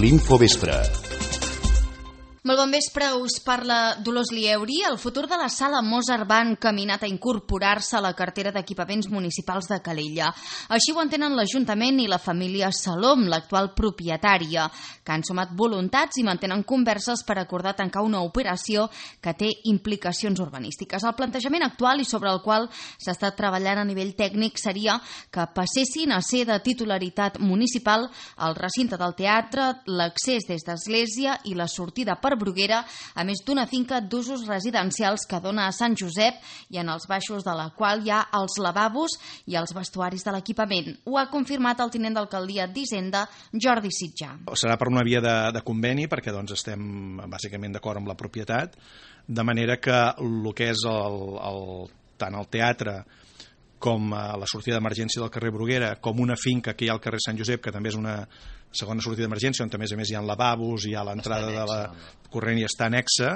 l'Infovespre. Molt bon vespre, us parla Dolors Lieuri. El futur de la Sala Mozart va encaminat a incorporar-se a la cartera d'equipaments municipals de Calella. Així ho entenen l'Ajuntament i la família Salom, l'actual propietària, que han sumat voluntats i mantenen converses per acordar tancar una operació que té implicacions urbanístiques. El plantejament actual i sobre el qual s'està treballant a nivell tècnic seria que passessin a ser de titularitat municipal el recinte del teatre, l'accés des d'Església i la sortida per Bruguera, a més d'una finca d'usos residencials que dona a Sant Josep i en els baixos de la qual hi ha els lavabos i els vestuaris de l'equipament. Ho ha confirmat el tinent d'alcaldia d'Hisenda, Jordi Sitjà. Serà per una via de conveni, perquè estem bàsicament d'acord amb la propietat, de manera que el que és tant el teatre com la sortida d'emergència del carrer Bruguera, com una finca que hi ha al carrer Sant Josep, que també és una segona sortida d'emergència, on a més hi ha lavabos, hi ha l'entrada de la corrent i està anexa,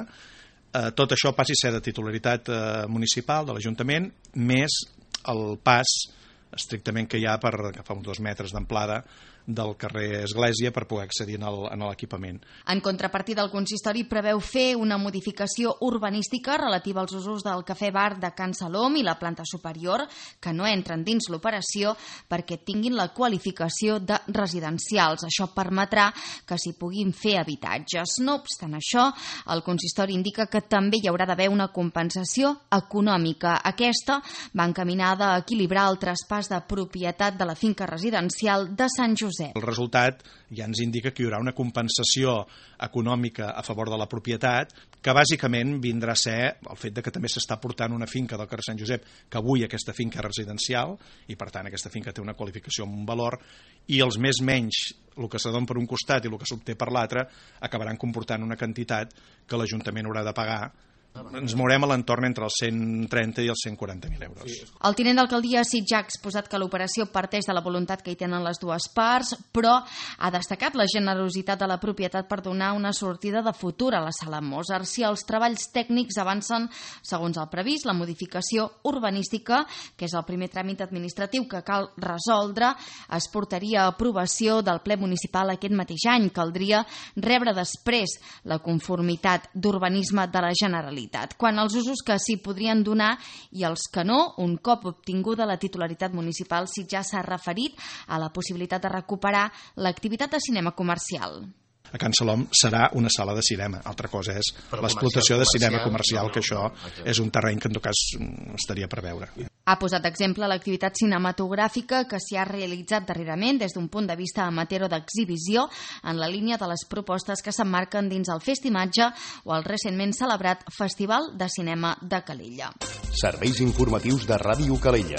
tot això passi a ser de titularitat municipal, de l'Ajuntament, més el pas estrictament que hi ha que fa uns 2 metres d'amplada del carrer Església per poder accedir a l'equipament. En contrapartida, el consistori preveu fer una modificació urbanística relativa als usos del cafè-bar de Can Salom i la planta superior, que no entren dins l'operació perquè tinguin la qualificació de residencials. Això permetrà que s'hi puguin fer habitatges. No obstant això, el consistori indica que també hi haurà d'haver una compensació econòmica. Aquesta va encaminada a equilibrar el traspàs de propietat de la finca residencial de Sant Josep. El resultat ja ens indica que hi haurà una compensació econòmica a favor de la propietat, que bàsicament vindrà a ser el fet que també s'està portant una finca del carrer Sant Josep, que avui aquesta finca és residencial, i per tant aquesta finca té una qualificació amb un valor, i els més menys, el que s'adona per un costat i el que s'obté per l'altre, acabaran comportant una quantitat que l'Ajuntament haurà de pagar. Ens mourem a l'entorn entre els 130 i els 140.000 euros. El tinent d'alcaldia Sitjà ha exposat que l'operació parteix de la voluntat que hi tenen les dues parts, però ha destacat la generositat de la propietat per donar una sortida de futur a la Sala Mozart. Si els treballs tècnics avancen segons el previst, la modificació urbanística, que és el primer tràmit administratiu que cal resoldre, es portaria a aprovació del ple municipal aquest mateix any. Caldria rebre després la conformitat d'urbanisme de la Generalitat. Quan als usos que s'hi podrien donar i els que no, un cop obtinguda la titularitat municipal, Sitjà s'ha referit a la possibilitat de recuperar l'activitat de cinema comercial. A Can Salom serà una sala de cinema, altra cosa és l'explotació de cinema comercial, que això és un terreny que en tot cas estaria per veure. Ha posat d'exemple l'activitat cinematogràfica que s'hi ha realitzat darrerament des d'un punt de vista amateur o d'exhibició en la línia de les propostes que s'emmarquen dins el Festimatge o el recentment celebrat Festival de Cinema de Calella. Serveis informatius de Ràdio Calella.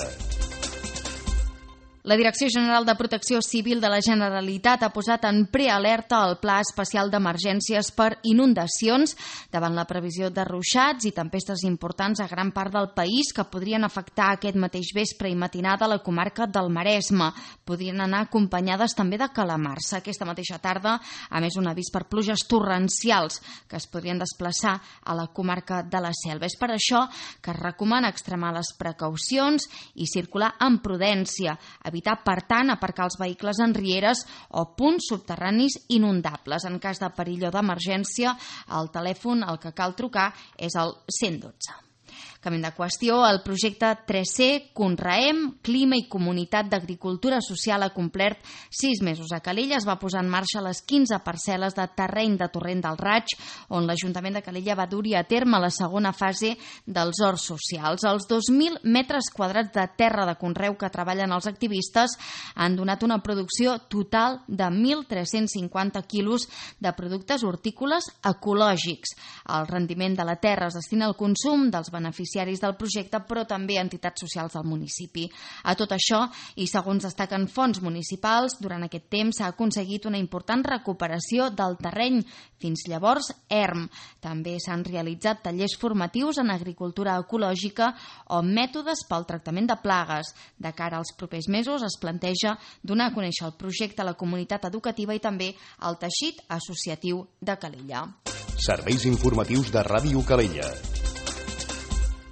La Direcció General de Protecció Civil de la Generalitat ha posat en prealerta el Pla Especial d'Emergències per inundacions davant la previsió de ruixats i tempestes importants a gran part del país que podrien afectar aquest mateix vespre i matinada a la comarca del Maresme. Podrien anar acompanyades també de calamarsa. Aquesta mateixa tarda, a més, un avís per pluges torrencials que es podrien desplaçar a la comarca de la Selva. És per això que es recomana extremar les precaucions i circular amb prudència, evitar, per tant, aparcar els vehicles en rieres o punts subterranis inundables. En cas de perill o d'emergència, el telèfon al que cal trucar és el 112. Canviant de qüestió, el projecte 3C, Conreem, Clima i Comunitat d'Agricultura Social ha complert 6 mesos a Calella. Es va posar en marxa les 15 parcel·les de terreny de Torrent del Raig, on l'Ajuntament de Calella va dur-hi a terme la segona fase dels horts socials. Els 2.000 metres quadrats de terra de conreu que treballen els activistes han donat una producció total de 1.350 quilos de productes hortícoles ecològics. El rendiment de la terra es destina al consum dels beneficiaris del projecte, però també a entitats socials del municipi. A tot això, i segons destaquen fonts municipals, durant aquest temps s'ha aconseguit una important recuperació del terreny, fins llavors erm. També s'han realitzat tallers formatius en agricultura ecològica o mètodes pel tractament de plagues. De cara als propers mesos es planteja donar a conèixer el projecte a la comunitat educativa i també al teixit associatiu de Calella. Serveis informatius de Ràdio Calella.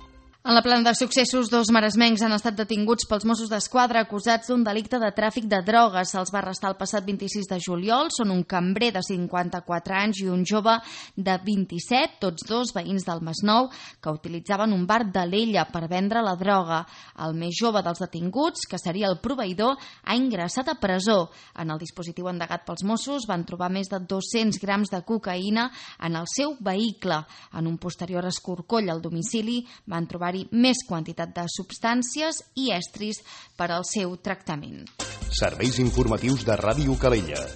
En la plana de successos, 2 maresmencs han estat detinguts pels Mossos d'Esquadra acusats d'un delicte de tràfic de drogues. Se'ls va arrestar el passat 26 de juliol. Són un cambrer de 54 anys i un jove de 27, tots dos veïns del Masnou, que utilitzaven un bar d'Alella per vendre la droga. El més jove dels detinguts, que seria el proveïdor, ha ingressat a presó. En el dispositiu endegat pels Mossos van trobar més de 200 grams de cocaïna en el seu vehicle. En un posterior escorcoll al domicili van trobar més quantitat de substàncies i estris per al seu tractament. Serveis informatius de Ràdio Calella.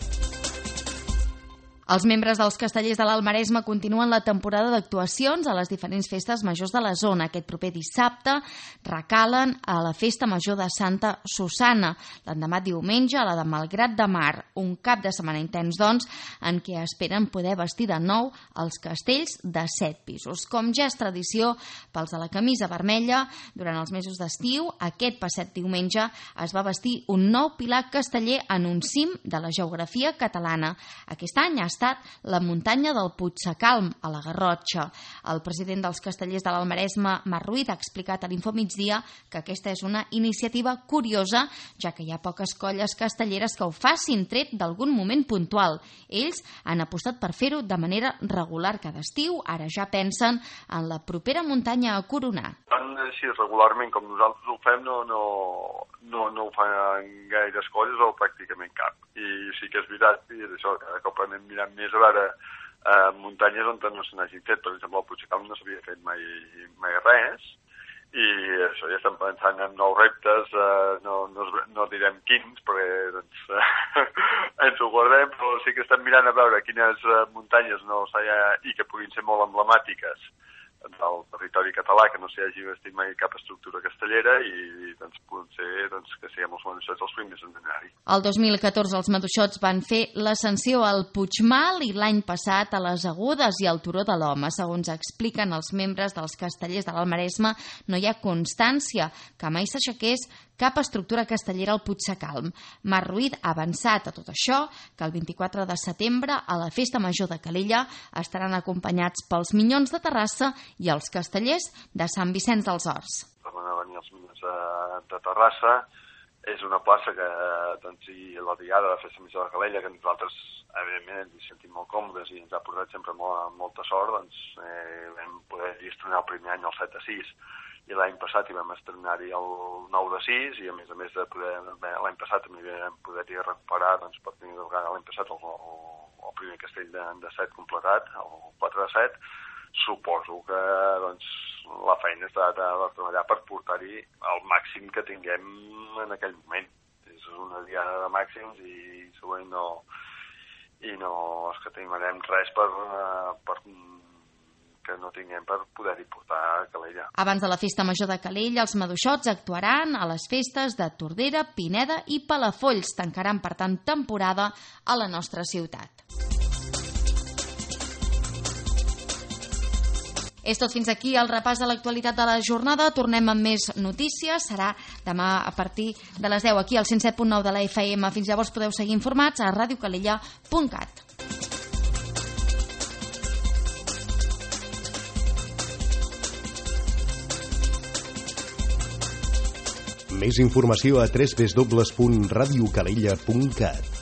Els membres dels Castellers de l'Alt Maresme continuen la temporada d'actuacions a les diferents festes majors de la zona. Aquest proper dissabte recalen a la Festa Major de Santa Susanna. L'endemà diumenge a la de Malgrat de Mar. Un cap de setmana intens, doncs, en què esperen poder vestir de nou els castells de 7 pisos. Com ja és tradició pels de la camisa vermella, durant els mesos d'estiu, aquest passat diumenge es va vestir un nou pilar casteller en un cim de la geografia catalana. Aquest any ha estat la muntanya del Puigsecalm, a la Garrotxa. El president dels Castellers de l'Alt Maresme, Marc Ruiz, ha explicat a l'Infomigdia que aquesta és una iniciativa curiosa, ja que hi ha poques colles castelleres que ho facin, tret d'algun moment puntual. Ells han apostat per fer-ho de manera regular cada estiu, ara ja pensen en la propera muntanya a coronar. Així regularment, com nosaltres ho fem, no ho fan gaires colles o pràcticament cap. I sí que és veritat, i això, cada cop anem mirant més a veure muntanyes on no se n'hagi fet. Per exemple, al Puigsecalm no s'havia fet mai res, i això, ja estem pensant en nous reptes, no direm quins, perquè doncs, ens ho guardem, però sí que estem mirant a veure quines muntanyes i que puguin ser molt emblemàtiques del territori català, que no s'hi hagi vestit mai cap estructura castellera, i doncs potser que siguem els maduixots els primers en anar-hi. El 2014 els maduixots van fer l'ascensió al Puigmal i l'any passat a les Agudes i al Turó de l'Home. Segons expliquen els membres dels Castellers de l'Alt Maresme, no hi ha constància que mai s'aixequés cap estructura castellera al Puigsecalm. Marc Ruiz ha avançat a tot això que el 24 de setembre a la Festa Major de Calella estaran acompanyats pels Minyons de Terrassa i els Castellers de Sant Vicenç dels Horts. Van venir els Minyons de Terrassa. És una plaça que, doncs, i la diada de la Festa Major de Calella, que nosaltres, evidentment, ens hi sentim molt còmodes i ens ha portat sempre molta sort, doncs vam poder estrenar el primer any el 7-6, i l'any passat hi vam estrenar-hi el 9-6, i a més de poder, l'any passat també vam poder-hi recuperar, doncs, per tenir l'any passat el primer castell de 7 completat, el 4-7. Suposo que doncs, la feina està de treballar per portar-hi el màxim que tinguem en aquell moment. És una diada de màxims i segurament no escatimarem res que no tinguem per poder-hi portar a Calella. Abans de la Festa Major de Calella, els maduixots actuaran a les festes de Tordera, Pineda i Palafolls. Tancaran, per tant, temporada a la nostra ciutat. És tot fins aquí el repàs de l'actualitat de la jornada. Tornem amb més notícies. Serà demà a partir de les 10 aquí al 107.9 de la FM. Fins llavors podeu seguir informats a radiocalella.cat. Més informació a www.radiocalella.cat.